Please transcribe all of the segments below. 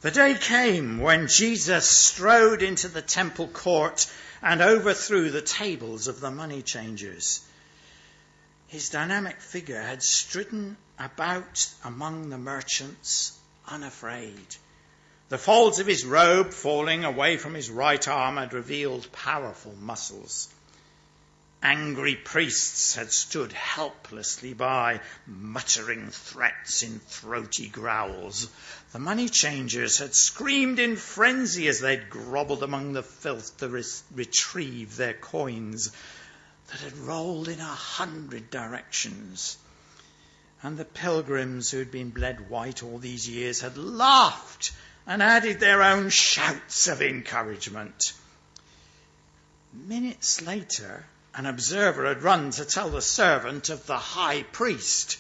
The day came when Jesus strode into the temple court and overthrew the tables of the money changers. His dynamic figure had stridden about among the merchants unafraid. The folds of his robe falling away from his right arm had revealed powerful muscles. Angry priests had stood helplessly by, muttering threats in throaty growls. The money changers had screamed in frenzy as they'd grovelled among the filth to retrieve their coins that had rolled in 100 directions. And the pilgrims who'd been bled white all these years had laughed and added their own shouts of encouragement. Minutes later, an observer had run to tell the servant of the high priest.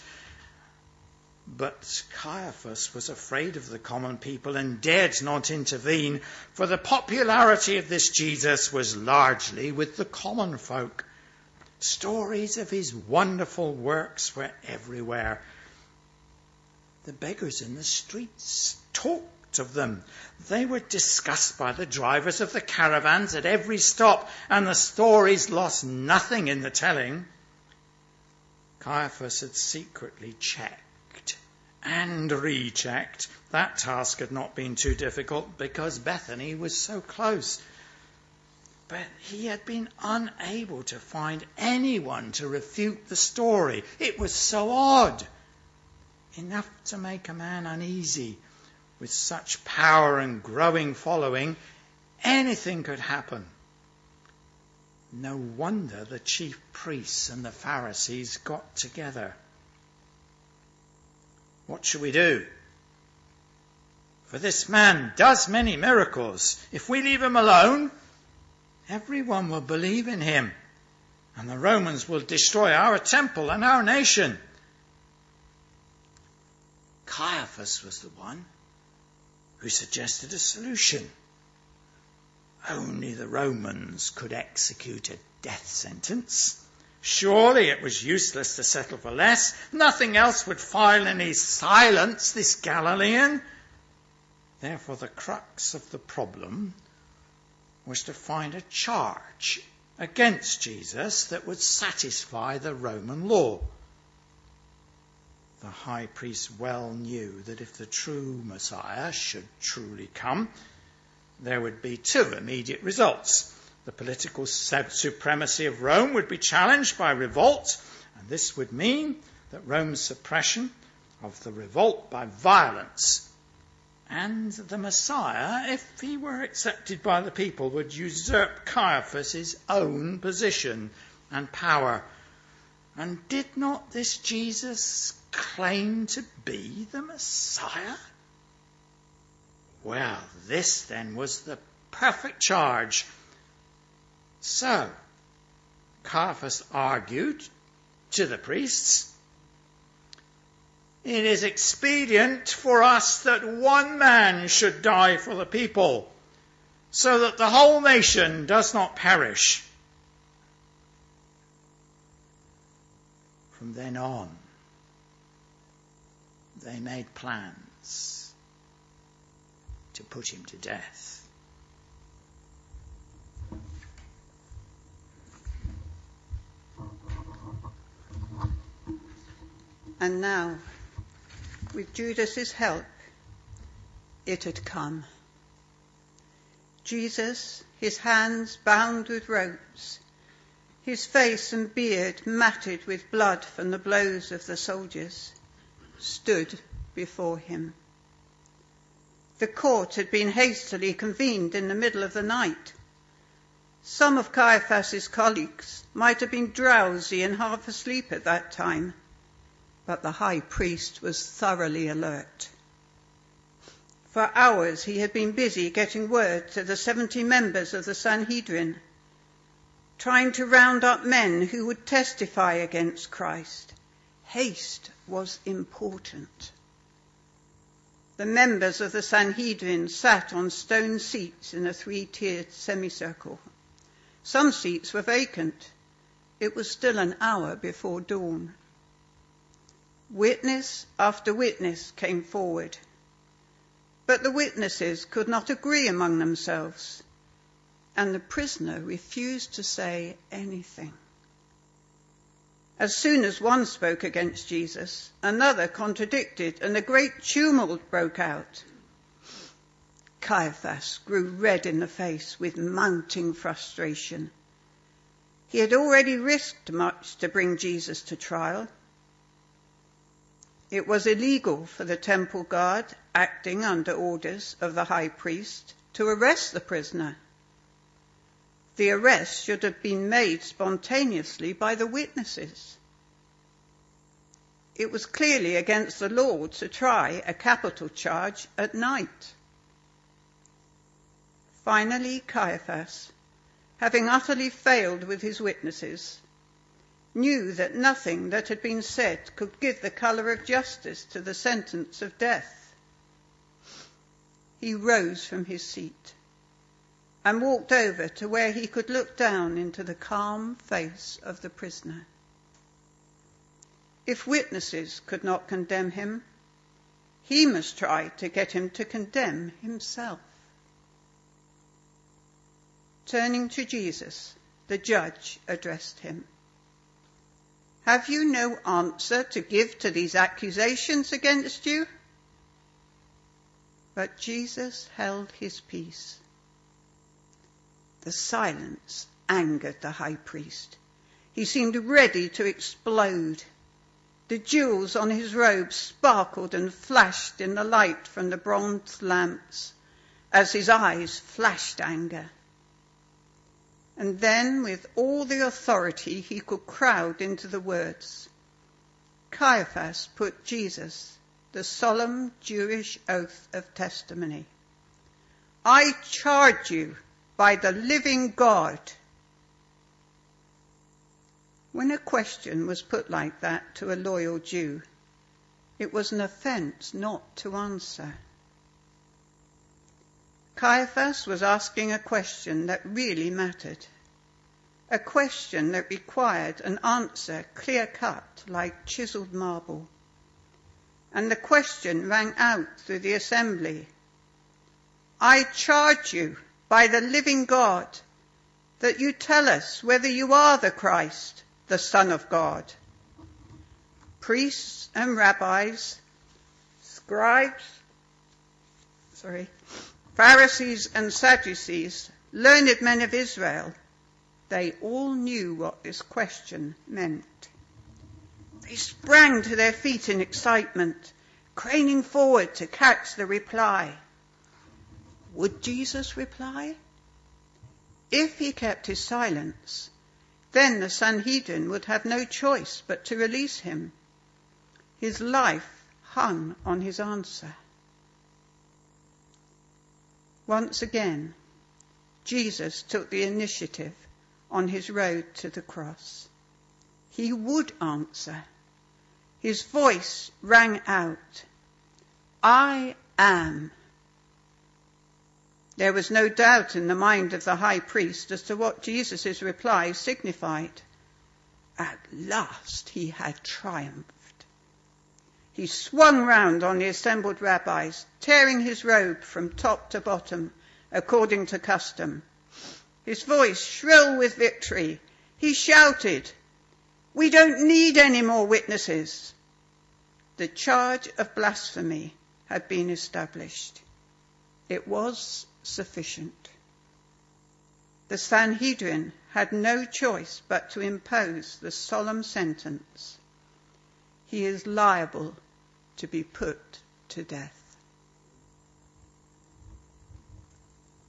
But Caiaphas was afraid of the common people and dared not intervene, for the popularity of this Jesus was largely with the common folk. Stories of his wonderful works were everywhere. The beggars in the streets talked of them. They were discussed by the drivers of the caravans at every stop, and the stories lost nothing in the telling. Caiaphas had secretly checked and rechecked. That task had not been too difficult because Bethany was so close. But he had been unable to find anyone to refute the story. It was so odd. Enough to make a man uneasy. With such power and growing following, anything could happen. No wonder the chief priests and the Pharisees got together. What shall we do? For this man does many miracles. If we leave him alone, everyone will believe in him, and the Romans will destroy our temple and our nation. Caiaphas was the one who suggested a solution. Only the Romans could execute a death sentence. Surely it was useless to settle for less. Nothing else would finally silence this Galilean. Therefore, the crux of the problem was to find a charge against Jesus that would satisfy the Roman law. The high priest well knew that if the true Messiah should truly come, there would be two immediate results. The political supremacy of Rome would be challenged by revolt, and this would mean that Rome's suppression of the revolt by violence, and the Messiah, if he were accepted by the people, would usurp Caiaphas' own position and power. And did not this Jesus claim to be the Messiah? Well, this then was the perfect charge. So, Caiaphas argued to the priests, it is expedient for us that one man should die for the people, so that the whole nation does not perish. From then on, they made plans to put him to death. And now, with Judas's help, it had come. Jesus, his hands bound with ropes, his face and beard matted with blood from the blows of the soldiers, stood before him. The court had been hastily convened in the middle of the night. Some of Caiaphas's colleagues might have been drowsy and half asleep at that time, but the high priest was thoroughly alert. For hours he had been busy getting word to the 70 members of the Sanhedrin, trying to round up men who would testify against Christ. Haste was important. The members of the Sanhedrin sat on stone seats in a 3-tiered semicircle. Some seats were vacant. It was still an hour before dawn. Witness after witness came forward. But the witnesses could not agree among themselves, and the prisoner refused to say anything. As soon as one spoke against Jesus, another contradicted, and a great tumult broke out. Caiaphas grew red in the face with mounting frustration. He had already risked much to bring Jesus to trial. It was illegal for the temple guard, acting under orders of the high priest, to arrest the prisoner. The arrest should have been made spontaneously by the witnesses. It was clearly against the law to try a capital charge at night. Finally, Caiaphas, having utterly failed with his witnesses, knew that nothing that had been said could give the colour of justice to the sentence of death. He rose from his seat and walked over to where he could look down into the calm face of the prisoner. If witnesses could not condemn him, he must try to get him to condemn himself. Turning to Jesus, the judge addressed him. Have you no answer to give to these accusations against you? But Jesus held his peace. The silence angered the high priest. He seemed ready to explode. The jewels on his robe sparkled and flashed in the light from the bronze lamps as his eyes flashed anger. And then, with all the authority he could crowd into the words, Caiaphas put Jesus the solemn Jewish oath of testimony. I charge you by the living God. When a question was put like that to a loyal Jew, it was an offence not to answer. Caiaphas was asking a question that really mattered, a question that required an answer clear-cut like chiselled marble. And the question rang out through the assembly. I charge you by the living God that you tell us whether you are the Christ, the Son of God. Priests and rabbis, Pharisees and Sadducees, learned men of Israel, they all knew what this question meant. They sprang to their feet in excitement, craning forward to catch the reply. Would Jesus reply? If he kept his silence, then the Sanhedrin would have no choice but to release him. His life hung on his answer. Once again, Jesus took the initiative on his road to the cross. He would answer. His voice rang out, I am. There was no doubt in the mind of the high priest as to what Jesus' reply signified. At last he had triumphed. He swung round on the assembled rabbis, tearing his robe from top to bottom, according to custom. His voice shrill with victory, he shouted, We don't need any more witnesses. The charge of blasphemy had been established. It was sufficient. The Sanhedrin had no choice but to impose the solemn sentence. He is liable to be put to death.